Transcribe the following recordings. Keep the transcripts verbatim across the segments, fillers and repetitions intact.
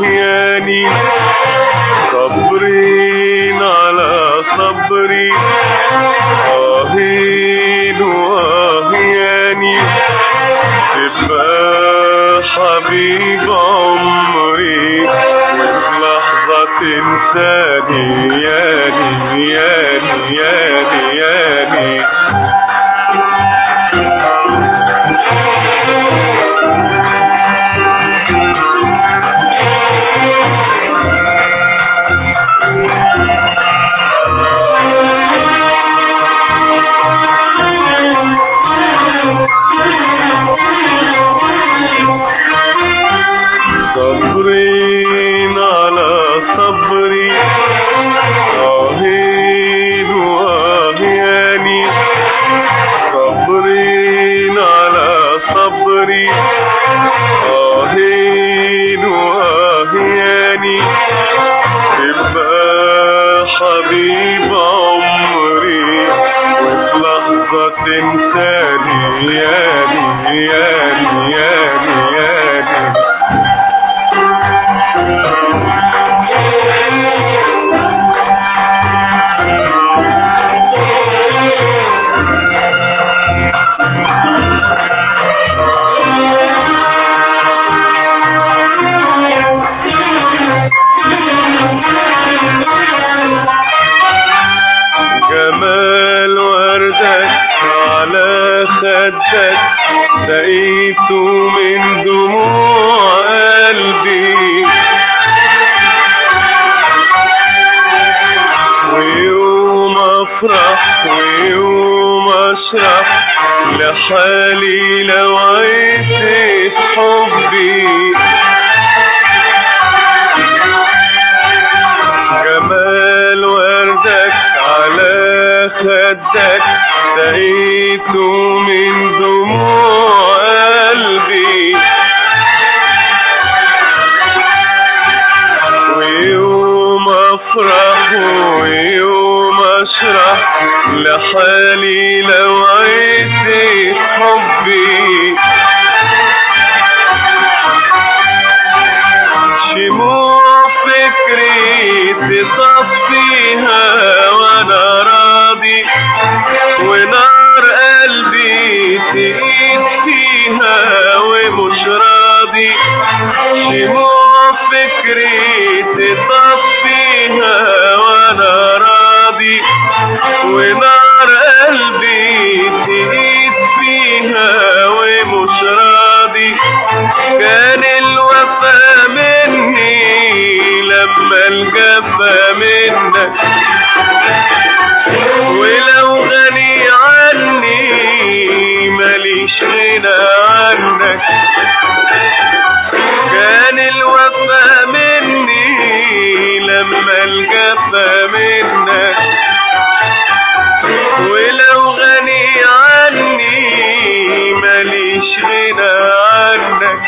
ياني صبرين على صبري آهين وآهياني تبقى حبيب عمري وفي لحظة تنساني ياني ياني ياني ياني صبرين على صبري آهين وآهياني صبرين على صبري آهين وآهياني تبقى حبيب عمري وفي لحظة تنساني ياني ياني ياني ياني جمال وردك على خدك سقيته من دموع قلبي ويوم افرح ويوم اشرح لحالي لو عشت حبي جمال وردك على خدك سقيته من دموع قلبي ويوم افرح ويوم اشرح لحالي لو عشت حبي شموع فكري تصفيها وانا راضي ونار قلبي تقيد فيها ومش راضي شموع فكري تصفيها وانا راضي ونار قلبي تقيد فيها ومش راضي كان الوفا مني لما الجفا منك ولو غني عني ماليش غنى عنك كان الوفا مني لما الجفا منك ولو غني عني ماليش غنى عنك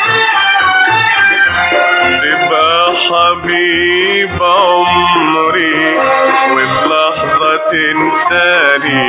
تبقى حبيب عمري وفي لحظة تنساني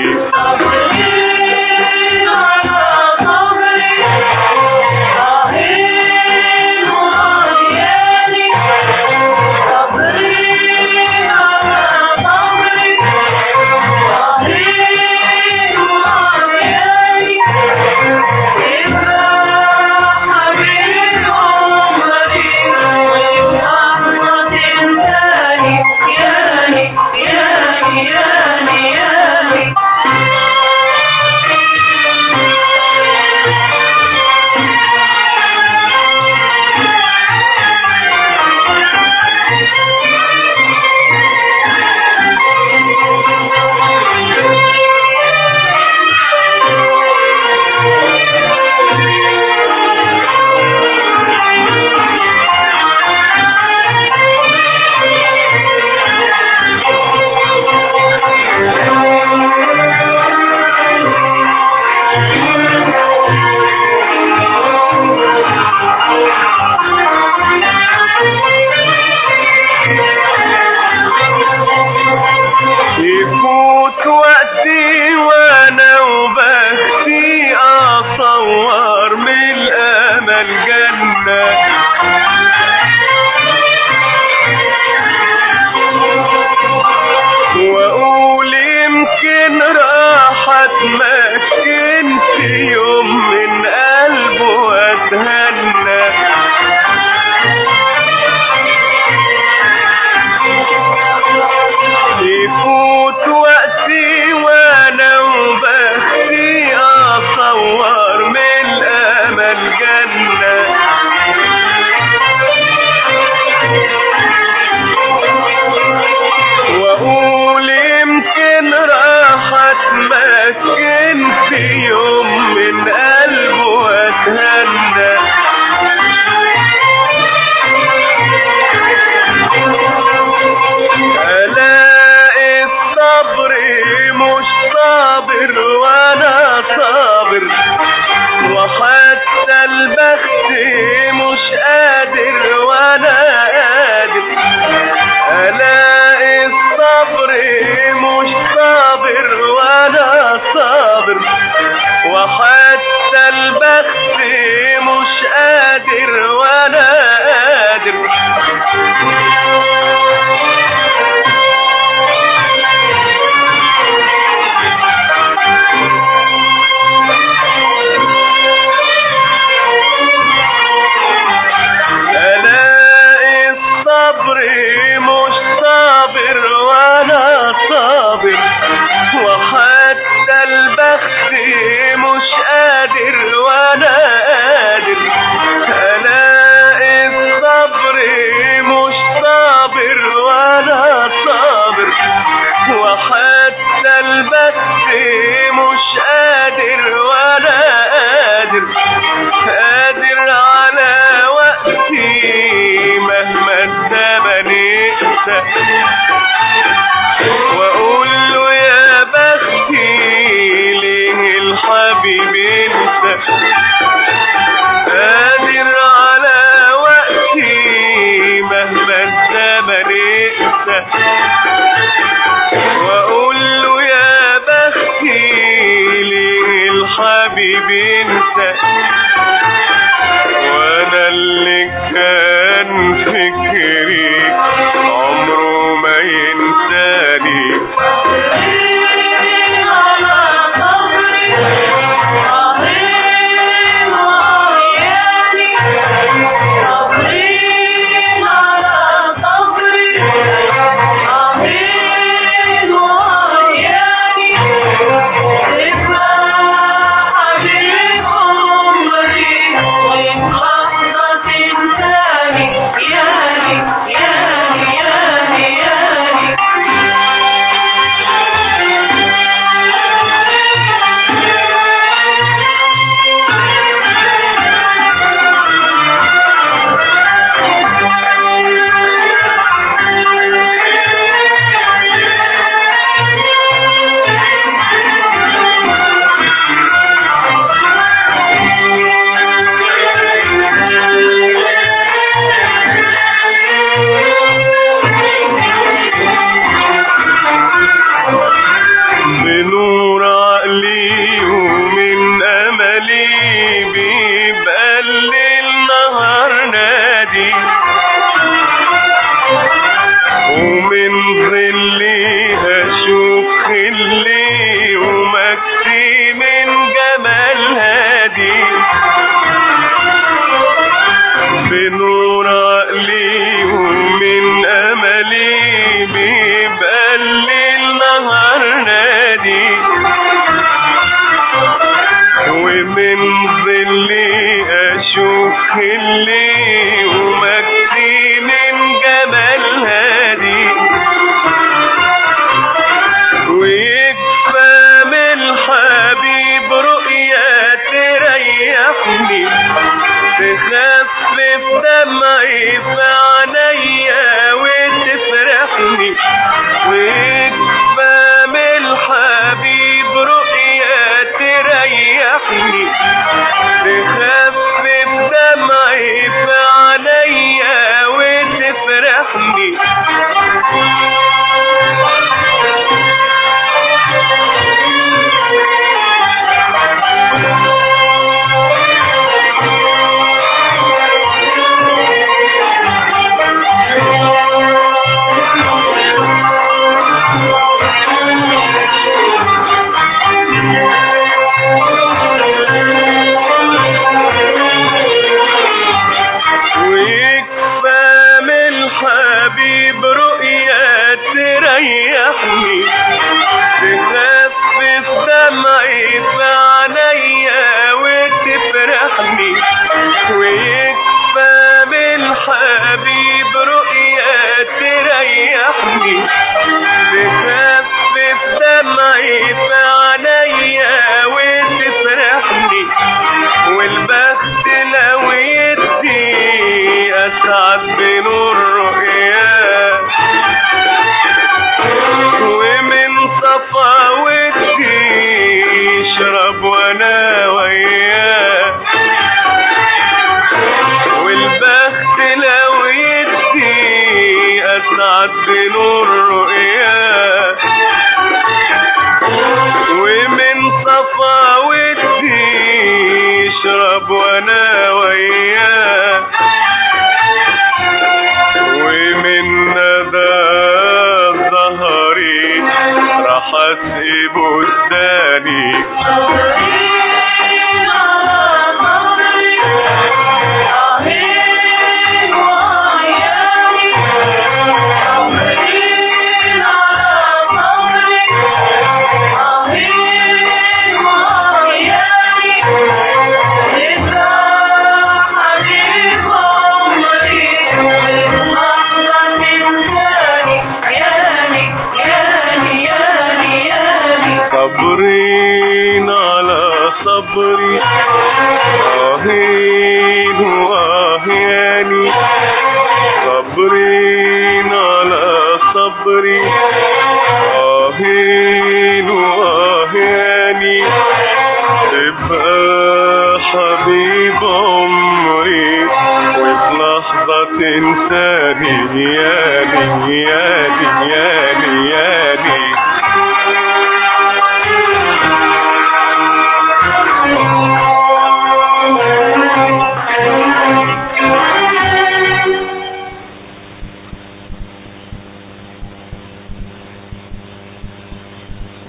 بنسى واقول له يا بختي ليه الحبيب ينسى قادر على وقتي مهما الزمن يقسى واقول له يا بختي ليه الحبيب ينسى وانا اللي كان فكري عمره ما ينساني صبري آهين وآهاني تبقى حبيب عمري وفي لحظة تنساني يالي يالي